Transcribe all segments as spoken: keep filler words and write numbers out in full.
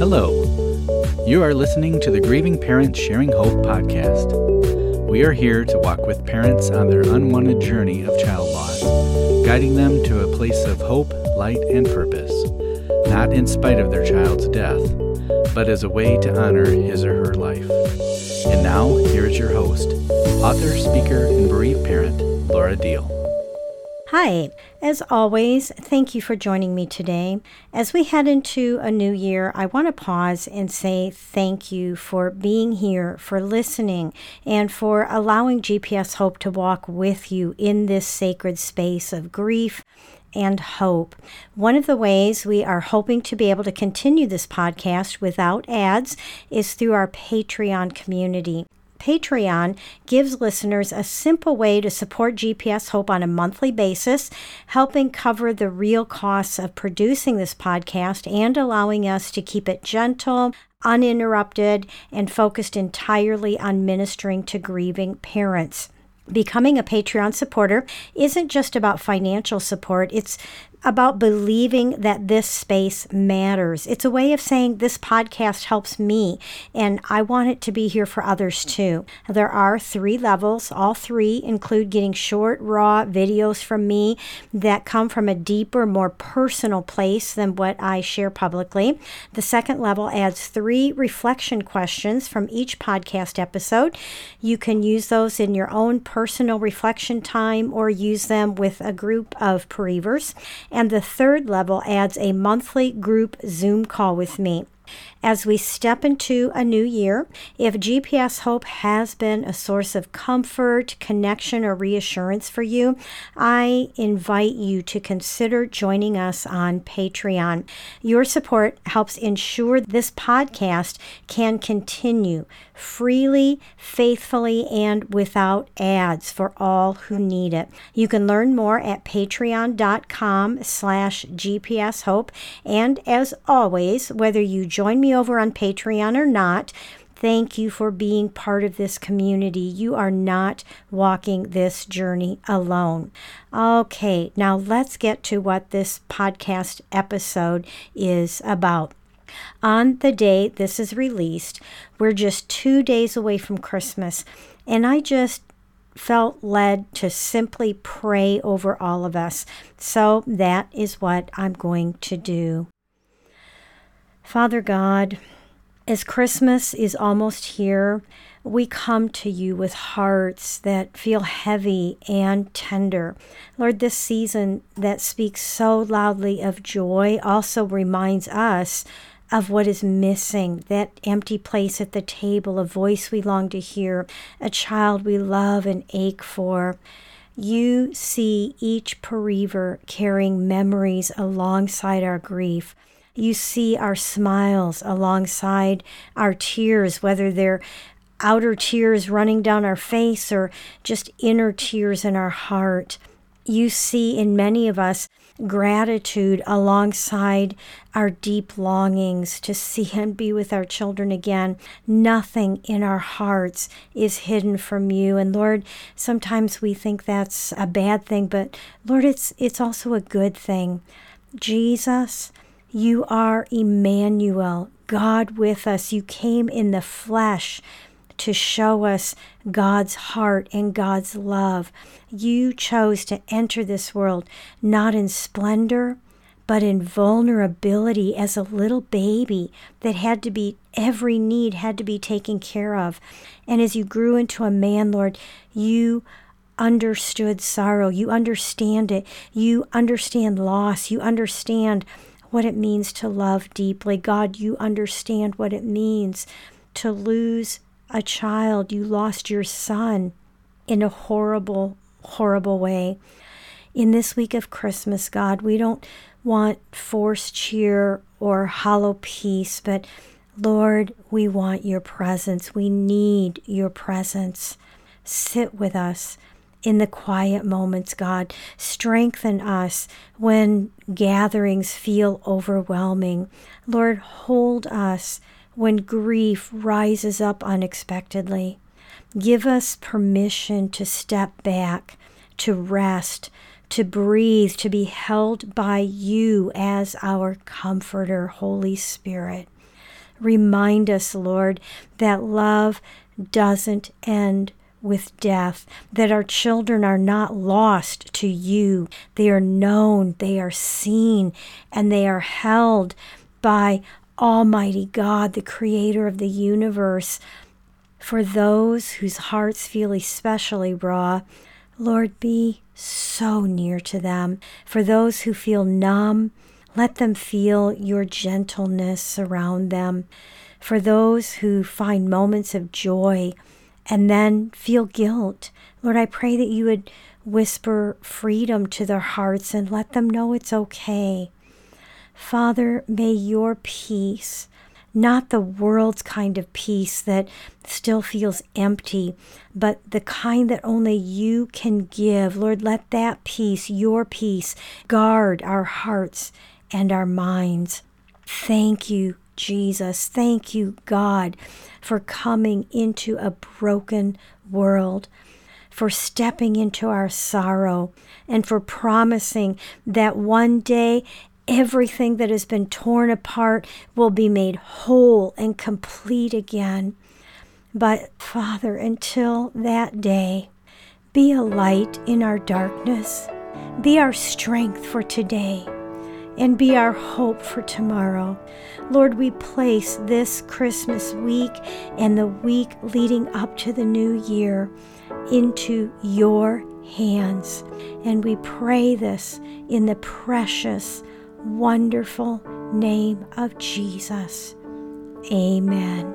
Hello. You are listening to the Grieving Parents Sharing Hope podcast. We are here to walk with parents on their unwanted journey of child loss, guiding them to a place of hope, light, and purpose, not in spite of their child's death, but as a way to honor his or her life. And now, here is your host, author, speaker, and bereaved parent, Laura Deal. Hi, as always, thank you for joining me today. As we head into a new year, I want to pause and say thank you for being here, for listening, and for allowing G P S Hope to walk with you in this sacred space of grief and hope. One of the ways we are hoping to be able to continue this podcast without ads is through our Patreon community. Patreon gives listeners a simple way to support G P S Hope on a monthly basis, helping cover the real costs of producing this podcast and allowing us to keep it gentle, uninterrupted, and focused entirely on ministering to grieving parents. Becoming a Patreon supporter isn't just about financial support, it's about believing that this space matters. It's a way of saying this podcast helps me, and I want it to be here for others too. There are three levels. All three include getting short, raw videos from me that come from a deeper, more personal place than what I share publicly. The second level adds three reflection questions from each podcast episode. You can use those in your own personal reflection time or use them with a group of bereavers. And the third level adds a monthly group Zoom call with me. As we step into a new year, if G P S Hope has been a source of comfort, connection, or reassurance for you, I invite you to consider joining us on Patreon. Your support helps ensure this podcast can continue freely, faithfully, and without ads for all who need it. You can learn more at patreon.com slash GPS Hope. And as always, whether you join me over on Patreon or not, thank you for being part of this community. You are not walking this journey alone. Okay, now let's get to what this podcast episode is about. On the day this is released, we're just two days away from Christmas, and I just felt led to simply pray over all of us. So that is what I'm going to do. Father God, as Christmas is almost here, we come to you with hearts that feel heavy and tender. Lord, this season that speaks so loudly of joy also reminds us of what is missing, that empty place at the table, a voice we long to hear, a child we love and ache for. You see each bereaver carrying memories alongside our grief. You see our smiles alongside our tears, whether they're outer tears running down our face or just inner tears in our heart. You see in many of us gratitude alongside our deep longings to see and be with our children again. Nothing in our hearts is hidden from you. And Lord, sometimes we think that's a bad thing, but Lord, it's it's also a good thing. Jesus, you are Emmanuel, God with us. You came in the flesh to show us God's heart and God's love. You chose to enter this world not in splendor, but in vulnerability as a little baby that had to be, every need had to be taken care of. And as you grew into a man, Lord, you understood sorrow. You understand it. You understand loss. You understand what it means to love deeply. God, you understand what it means to lose a child. You lost your son in a horrible, horrible way. In this week of Christmas, God, we don't want forced cheer or hollow peace, but Lord, we want your presence. We need your presence. Sit with us in the quiet moments, God. Strengthen us when gatherings feel overwhelming. Lord, hold us when grief rises up unexpectedly. Give us permission to step back, to rest, to breathe, to be held by you as our comforter, Holy Spirit. Remind us, Lord, that love doesn't end with death, that our children are not lost to you. They are known, they are seen, and they are held by Almighty God, the creator of the universe. For those whose hearts feel especially raw, Lord, be so near to them. For those who feel numb, let them feel your gentleness surround them. For those who find moments of joy and then feel guilt, Lord, I pray that you would whisper freedom to their hearts and let them know it's okay. Father, may your peace, not the world's kind of peace that still feels empty, but the kind that only you can give. Lord, let that peace, your peace, guard our hearts and our minds. Thank you, Jesus. Thank you, God, for coming into a broken world, for stepping into our sorrow, and for promising that one day everything that has been torn apart will be made whole and complete again. But Father, until that day, be a light in our darkness, be our strength for today, and be our hope for tomorrow. Lord, we place this Christmas week and the week leading up to the new year into your hands. And we pray this in the precious, wonderful name of Jesus. Amen.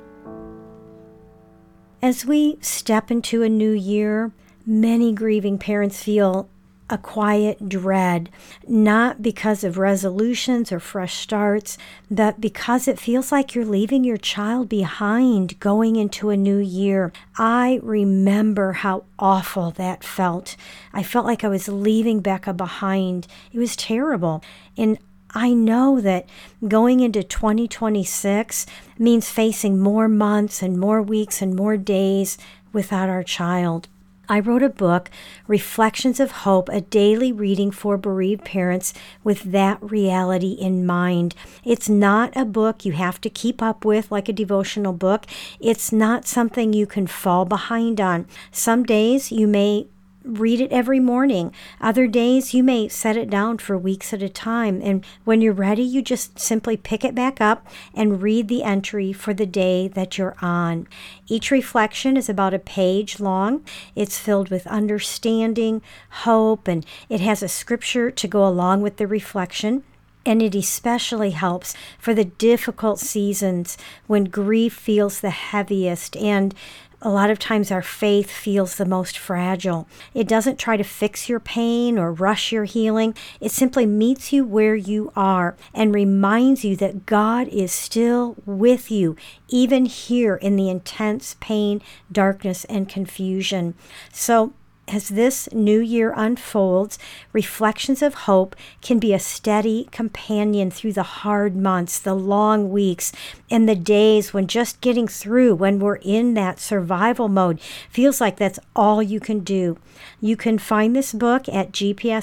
As we step into a new year, many grieving parents feel a quiet dread, not because of resolutions or fresh starts, but because it feels like you're leaving your child behind going into a new year. I remember how awful that felt. I felt like I was leaving Becca behind. It was terrible. And I know that going into twenty twenty-six means facing more months and more weeks and more days without our child. I wrote a book, Reflections of Hope, a daily reading for bereaved parents with that reality in mind. It's not a book you have to keep up with like a devotional book. It's not something you can fall behind on. Some days you may read it every morning. Other days you may set it down for weeks at a time. And when you're ready, you just simply pick it back up and read the entry for the day that you're on. Each reflection is about a page long. It's filled with understanding, hope, and it has a scripture to go along with the reflection. And it especially helps for the difficult seasons when grief feels the heaviest and a lot of times our faith feels the most fragile. It doesn't try to fix your pain or rush your healing. It simply meets you where you are and reminds you that God is still with you, even here in the intense pain, darkness, and confusion. So as this new year unfolds, Reflections of Hope can be a steady companion through the hard months, the long weeks, and the days when just getting through, when we're in that survival mode, feels like that's all you can do. You can find this book at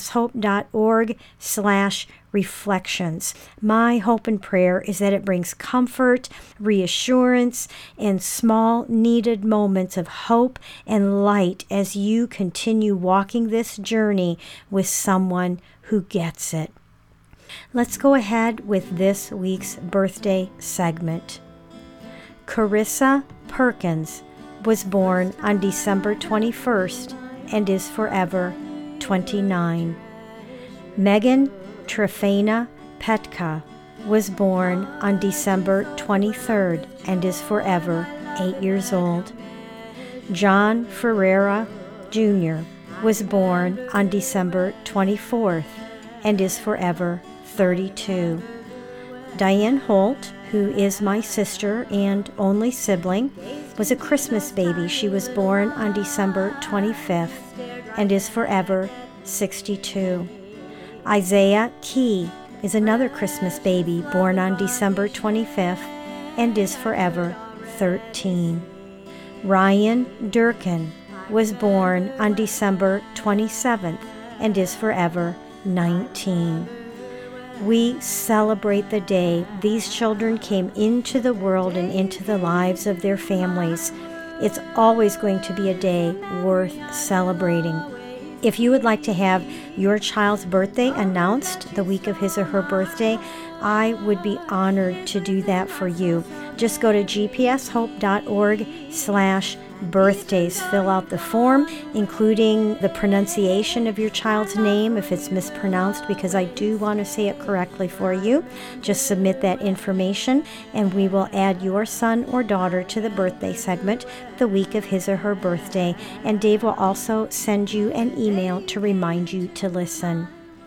gpshope.org slash reflections. My hope and prayer is that it brings comfort, reassurance, and small needed moments of hope and light as you continue walking this journey with someone who gets it. Let's go ahead with this week's birthday segment. Carissa Perkins was born on December twenty-first and is forever twenty-nine. Megan Trefena Petka was born on December twenty-third and is forever eight years old. John Ferreira Junior was born on December twenty-fourth and is forever thirty-two. Diane Holt, who is my sister and only sibling, was a Christmas baby. She was born on December twenty-fifth and is forever sixty-two. Isaiah Key is another Christmas baby born on December twenty-fifth and is forever thirteen. Ryan Durkin was born on December twenty-seventh and is forever nineteen. We celebrate the day these children came into the world and into the lives of their families. It's always going to be a day worth celebrating. If you would like to have your child's birthday announced the week of his or her birthday, I would be honored to do that for you. Just go to gpshope.org slash birthdays. Fill out the form, including the pronunciation of your child's name if it's mispronounced, because I do want to say it correctly for you. Just submit that information, and we will add your son or daughter to the birthday segment the week of his or her birthday. And Dave will also send you an email to remind you to listen.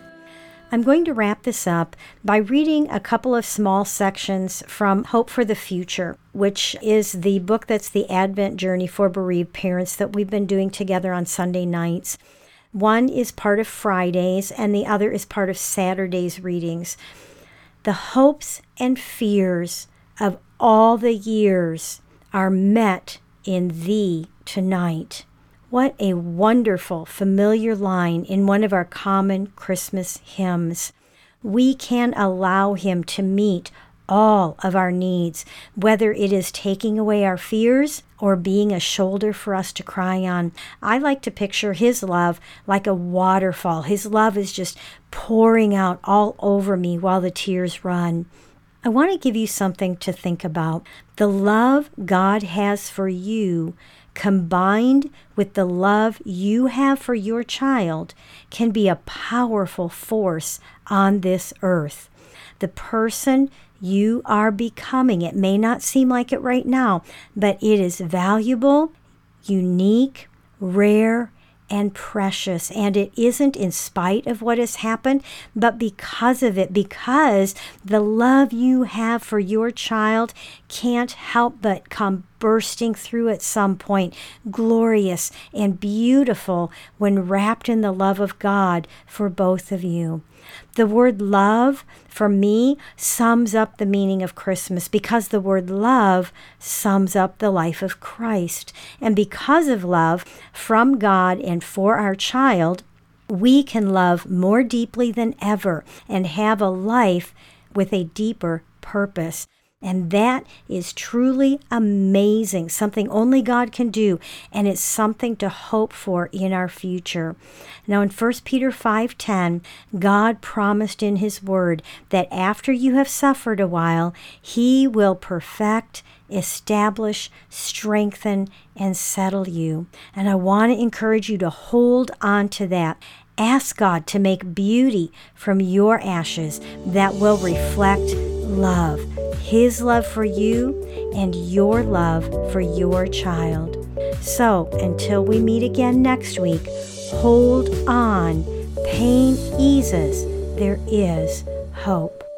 I'm going to wrap this up by reading a couple of small sections from Hope for the Future, which is the book that's the Advent journey for bereaved parents that we've been doing together on Sunday nights. One is part of Fridays, and the other is part of Saturday's readings. The hopes and fears of all the years are met in thee tonight. What a wonderful, familiar line in one of our common Christmas hymns. We can allow him to meet all of our needs, whether it is taking away our fears or being a shoulder for us to cry on. I like to picture his love like a waterfall. His love is just pouring out all over me while the tears run. I want to give you something to think about. The love God has for you, combined with the love you have for your child, can be a powerful force on this earth. The person you are becoming, it may not seem like it right now, but it is valuable, unique, rare, and precious. And it isn't in spite of what has happened, but because of it, because the love you have for your child can't help but come bursting through at some point, glorious and beautiful when wrapped in the love of God for both of you. The word love, for me, sums up the meaning of Christmas, because the word love sums up the life of Christ. And because of love from God and for our child, we can love more deeply than ever and have a life with a deeper purpose. And that is truly amazing, something only God can do, and it's something to hope for in our future. Now in First Peter five ten, God promised in his word that after you have suffered a while, he will perfect, establish, strengthen, and settle you. And I want to encourage you to hold on to that. Ask God to make beauty from your ashes that will reflect love. His love for you and your love for your child. So until we meet again next week, hold on. Pain eases. There is hope.